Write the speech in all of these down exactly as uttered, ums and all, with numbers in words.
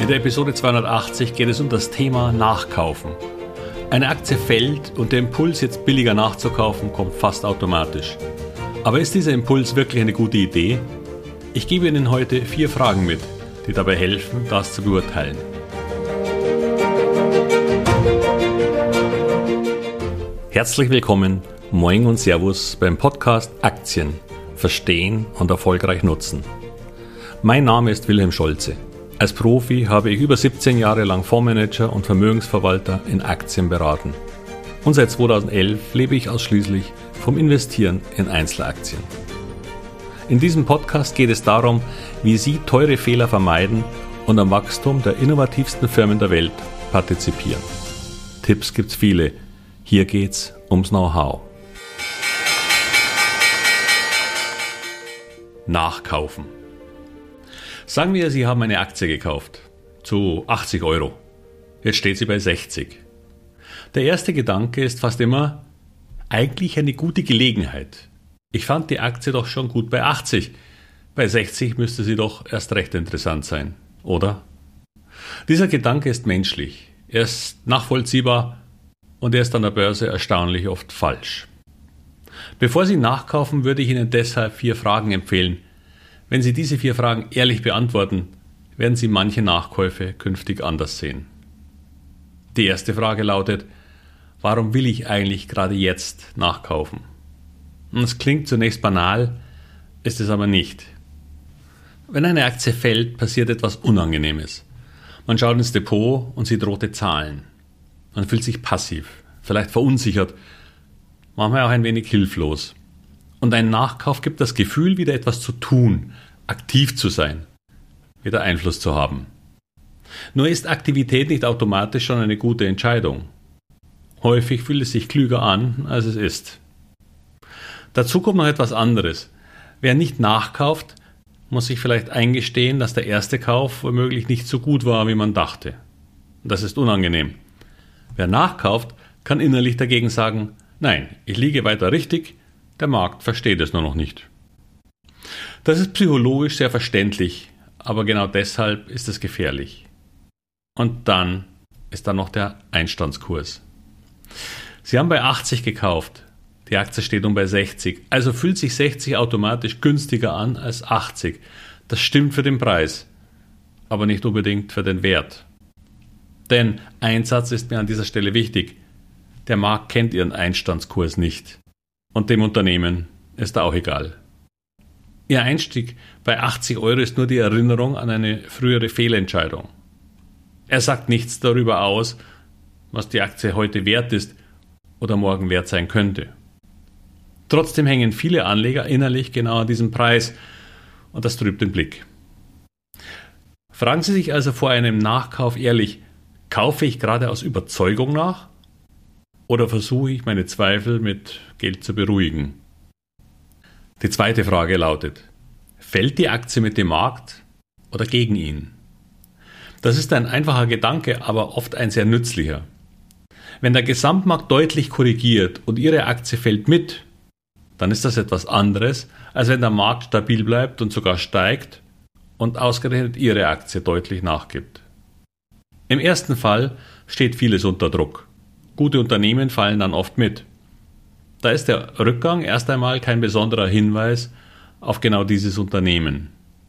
In der Episode zweihundertachtzig geht es um das Thema Nachkaufen. Eine Aktie fällt und der Impuls, jetzt billiger nachzukaufen, kommt fast automatisch. Aber ist dieser Impuls wirklich eine gute Idee? Ich gebe Ihnen heute vier Fragen mit, die dabei helfen, das zu beurteilen. Herzlich willkommen, Moin und Servus beim Podcast Aktien verstehen und erfolgreich nutzen. Mein Name ist Wilhelm Scholze. Als Profi habe ich über siebzehn Jahre lang Fondsmanager und Vermögensverwalter in Aktien beraten. Und seit zweitausendelf lebe ich ausschließlich vom Investieren in Einzelaktien. In diesem Podcast geht es darum, wie Sie teure Fehler vermeiden und am Wachstum der innovativsten Firmen der Welt partizipieren. Tipps gibt's viele. Hier geht's ums Know-how. Nachkaufen. Sagen wir, Sie haben eine Aktie gekauft, zu achtzig Euro. Jetzt steht sie bei sechzig. Der erste Gedanke ist fast immer, eigentlich eine gute Gelegenheit. Ich fand die Aktie doch schon gut bei achtzig. Bei sechzig müsste sie doch erst recht interessant sein, oder? Dieser Gedanke ist menschlich, er ist nachvollziehbar und er ist an der Börse erstaunlich oft falsch. Bevor Sie nachkaufen, würde ich Ihnen deshalb vier Fragen empfehlen. Wenn Sie diese vier Fragen ehrlich beantworten, werden Sie manche Nachkäufe künftig anders sehen. Die erste Frage lautet, warum will ich eigentlich gerade jetzt nachkaufen? Und es klingt zunächst banal, ist es aber nicht. Wenn eine Aktie fällt, passiert etwas Unangenehmes. Man schaut ins Depot und sieht rote Zahlen. Man fühlt sich passiv, vielleicht verunsichert, manchmal auch ein wenig hilflos. Und ein Nachkauf gibt das Gefühl, wieder etwas zu tun, aktiv zu sein, wieder Einfluss zu haben. Nur ist Aktivität nicht automatisch schon eine gute Entscheidung. Häufig fühlt es sich klüger an, als es ist. Dazu kommt noch etwas anderes. Wer nicht nachkauft, muss sich vielleicht eingestehen, dass der erste Kauf womöglich nicht so gut war, wie man dachte. Das ist unangenehm. Wer nachkauft, kann innerlich dagegen sagen, nein, ich liege weiter richtig, der Markt versteht es nur noch nicht. Das ist psychologisch sehr verständlich, aber genau deshalb ist es gefährlich. Und dann ist da noch der Einstandskurs. Sie haben bei achtzig gekauft, die Aktie steht um bei sechzig, also fühlt sich sechzig automatisch günstiger an als achtzig. Das stimmt für den Preis, aber nicht unbedingt für den Wert. Denn ein Satz ist mir an dieser Stelle wichtig. Der Markt kennt Ihren Einstandskurs nicht. Und dem Unternehmen ist auch egal. Ihr Einstieg bei achtzig Euro ist nur die Erinnerung an eine frühere Fehlentscheidung. Er sagt nichts darüber aus, was die Aktie heute wert ist oder morgen wert sein könnte. Trotzdem hängen viele Anleger innerlich genau an diesem Preis und das trübt den Blick. Fragen Sie sich also vor einem Nachkauf ehrlich, kaufe ich gerade aus Überzeugung nach? Oder versuche ich meine Zweifel mit Geld zu beruhigen? Die zweite Frage lautet, fällt die Aktie mit dem Markt oder gegen ihn? Das ist ein einfacher Gedanke, aber oft ein sehr nützlicher. Wenn der Gesamtmarkt deutlich korrigiert und Ihre Aktie fällt mit, dann ist das etwas anderes, als wenn der Markt stabil bleibt und sogar steigt und ausgerechnet Ihre Aktie deutlich nachgibt. Im ersten Fall steht vieles unter Druck. Gute Unternehmen fallen dann oft mit. Da ist der Rückgang erst einmal kein besonderer Hinweis auf genau dieses Unternehmen.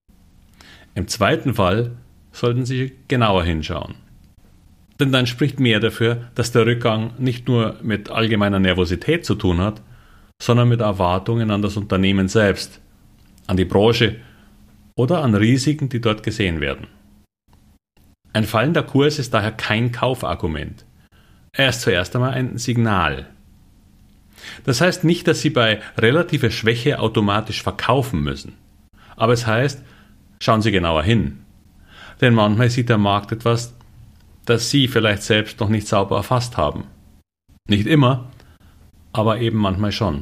Im zweiten Fall sollten Sie genauer hinschauen. Denn dann spricht mehr dafür, dass der Rückgang nicht nur mit allgemeiner Nervosität zu tun hat, sondern mit Erwartungen an das Unternehmen selbst, an die Branche oder an Risiken, die dort gesehen werden. Ein fallender Kurs ist daher kein Kaufargument. Er ist zuerst einmal ein Signal. Das heißt nicht, dass Sie bei relativer Schwäche automatisch verkaufen müssen. Aber es heißt, schauen Sie genauer hin. Denn manchmal sieht der Markt etwas, das Sie vielleicht selbst noch nicht sauber erfasst haben. Nicht immer, aber eben manchmal schon.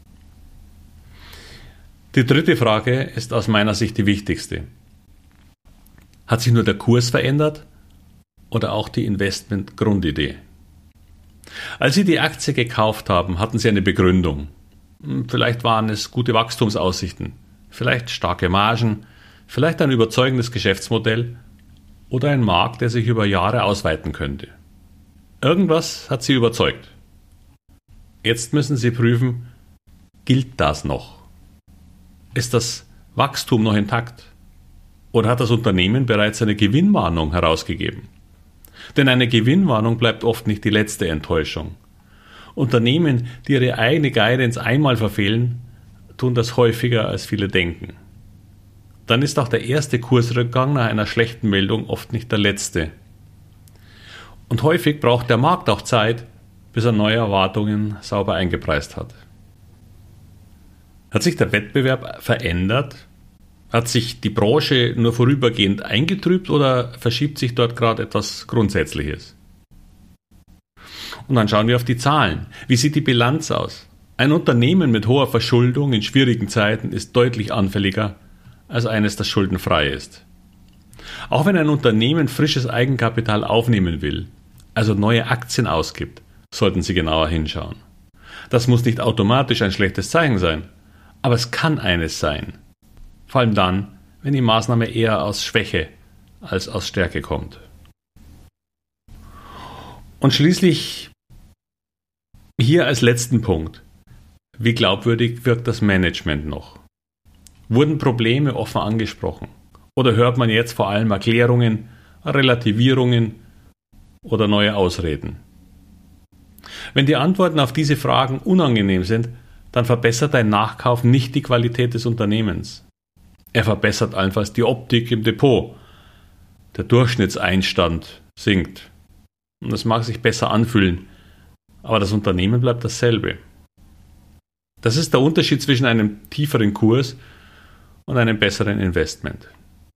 Die dritte Frage ist aus meiner Sicht die wichtigste. Hat sich nur der Kurs verändert oder auch die Investment-Grundidee? Als Sie die Aktie gekauft haben, hatten Sie eine Begründung. Vielleicht waren es gute Wachstumsaussichten, vielleicht starke Margen, vielleicht ein überzeugendes Geschäftsmodell oder ein Markt, der sich über Jahre ausweiten könnte. Irgendwas hat Sie überzeugt. Jetzt müssen Sie prüfen, gilt das noch? Ist das Wachstum noch intakt? Oder hat das Unternehmen bereits eine Gewinnwarnung herausgegeben? Denn eine Gewinnwarnung bleibt oft nicht die letzte Enttäuschung. Unternehmen, die ihre eigene Guidance einmal verfehlen, tun das häufiger, als viele denken. Dann ist auch der erste Kursrückgang nach einer schlechten Meldung oft nicht der letzte. Und häufig braucht der Markt auch Zeit, bis er neue Erwartungen sauber eingepreist hat. Hat sich der Wettbewerb verändert? Hat sich die Branche nur vorübergehend eingetrübt oder verschiebt sich dort gerade etwas Grundsätzliches? Und dann schauen wir auf die Zahlen. Wie sieht die Bilanz aus? Ein Unternehmen mit hoher Verschuldung in schwierigen Zeiten ist deutlich anfälliger als eines, das schuldenfrei ist. Auch wenn ein Unternehmen frisches Eigenkapital aufnehmen will, also neue Aktien ausgibt, sollten Sie genauer hinschauen. Das muss nicht automatisch ein schlechtes Zeichen sein, aber es kann eines sein. Vor allem dann, wenn die Maßnahme eher aus Schwäche als aus Stärke kommt. Und schließlich hier als letzten Punkt. Wie glaubwürdig wirkt das Management noch? Wurden Probleme offen angesprochen? Oder hört man jetzt vor allem Erklärungen, Relativierungen oder neue Ausreden? Wenn die Antworten auf diese Fragen unangenehm sind, dann verbessert ein Nachkauf nicht die Qualität des Unternehmens. Er verbessert allenfalls die Optik im Depot. Der Durchschnittseinstand sinkt. Und es mag sich besser anfühlen, aber das Unternehmen bleibt dasselbe. Das ist der Unterschied zwischen einem tieferen Kurs und einem besseren Investment.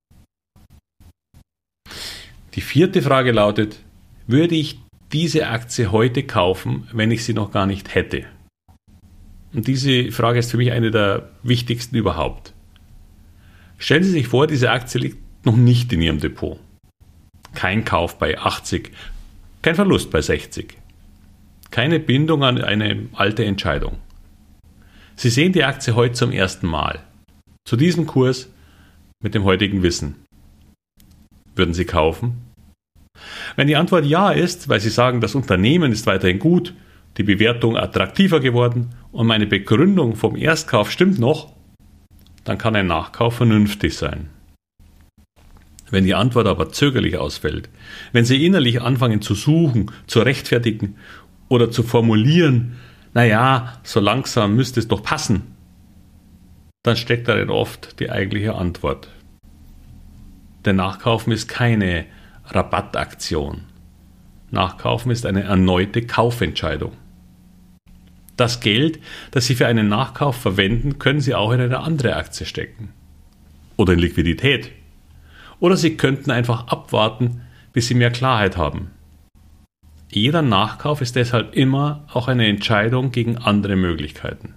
Die vierte Frage lautet: Würde ich diese Aktie heute kaufen, wenn ich sie noch gar nicht hätte? Und diese Frage ist für mich eine der wichtigsten überhaupt. Stellen Sie sich vor, diese Aktie liegt noch nicht in Ihrem Depot. Kein Kauf bei achtzig, kein Verlust bei sechzig. Keine Bindung an eine alte Entscheidung. Sie sehen die Aktie heute zum ersten Mal. Zu diesem Kurs mit dem heutigen Wissen. Würden Sie kaufen? Wenn die Antwort ja ist, weil Sie sagen, das Unternehmen ist weiterhin gut, die Bewertung attraktiver geworden und meine Begründung vom Erstkauf stimmt noch, dann kann ein Nachkauf vernünftig sein. Wenn die Antwort aber zögerlich ausfällt, wenn Sie innerlich anfangen zu suchen, zu rechtfertigen oder zu formulieren, naja, so langsam müsste es doch passen, dann steckt darin oft die eigentliche Antwort. Denn Nachkaufen ist keine Rabattaktion. Nachkaufen ist eine erneute Kaufentscheidung. Das Geld, das Sie für einen Nachkauf verwenden, können Sie auch in eine andere Aktie stecken. Oder in Liquidität. Oder Sie könnten einfach abwarten, bis Sie mehr Klarheit haben. Jeder Nachkauf ist deshalb immer auch eine Entscheidung gegen andere Möglichkeiten.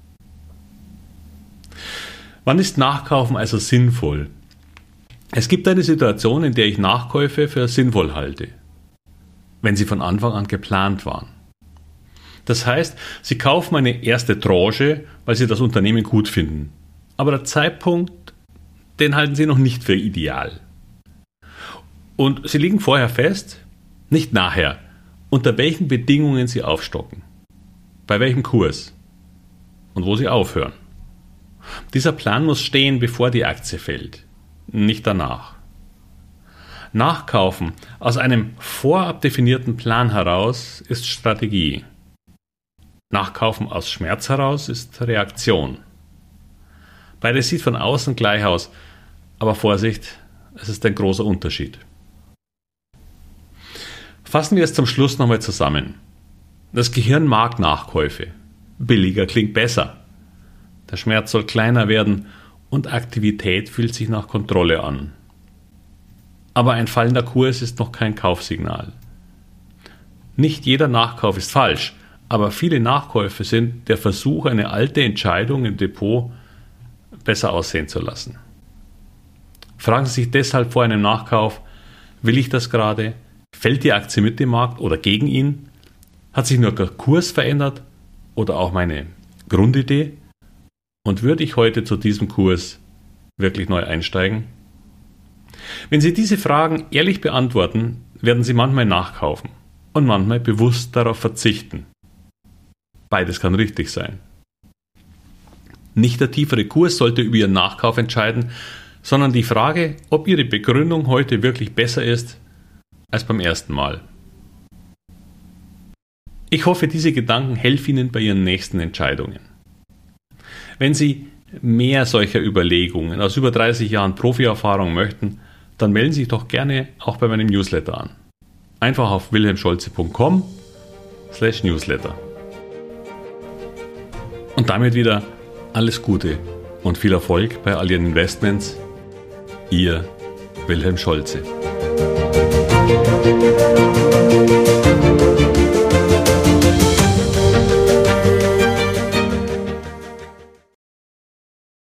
Wann ist Nachkaufen also sinnvoll? Es gibt eine Situation, in der ich Nachkäufe für sinnvoll halte, wenn sie von Anfang an geplant waren. Das heißt, Sie kaufen eine erste Tranche, weil Sie das Unternehmen gut finden. Aber der Zeitpunkt, den halten Sie noch nicht für ideal. Und Sie legen vorher fest, nicht nachher, unter welchen Bedingungen Sie aufstocken, bei welchem Kurs und wo Sie aufhören. Dieser Plan muss stehen, bevor die Aktie fällt, nicht danach. Nachkaufen aus einem vorab definierten Plan heraus ist Strategie. Nachkaufen aus Schmerz heraus ist Reaktion. Beides sieht von außen gleich aus, aber Vorsicht, es ist ein großer Unterschied. Fassen wir es zum Schluss nochmal zusammen. Das Gehirn mag Nachkäufe. Billiger klingt besser. Der Schmerz soll kleiner werden und Aktivität fühlt sich nach Kontrolle an. Aber ein fallender Kurs ist noch kein Kaufsignal. Nicht jeder Nachkauf ist falsch, aber viele Nachkäufe sind der Versuch, eine alte Entscheidung im Depot besser aussehen zu lassen. Fragen Sie sich deshalb vor einem Nachkauf: Will ich das gerade? Fällt die Aktie mit dem Markt oder gegen ihn? Hat sich nur der Kurs verändert oder auch meine Grundidee? Und würde ich heute zu diesem Kurs wirklich neu einsteigen? Wenn Sie diese Fragen ehrlich beantworten, werden Sie manchmal nachkaufen und manchmal bewusst darauf verzichten. Beides kann richtig sein. Nicht der tiefere Kurs sollte über Ihren Nachkauf entscheiden, sondern die Frage, ob Ihre Begründung heute wirklich besser ist als beim ersten Mal. Ich hoffe, diese Gedanken helfen Ihnen bei Ihren nächsten Entscheidungen. Wenn Sie mehr solcher Überlegungen aus über dreißig Jahren Profi-Erfahrung möchten, dann melden Sie sich doch gerne auch bei meinem Newsletter an. Einfach auf wilhelmscholze punkt com slash newsletter. Und damit wieder alles Gute und viel Erfolg bei all Ihren Investments. Ihr Wilhelm Scholze.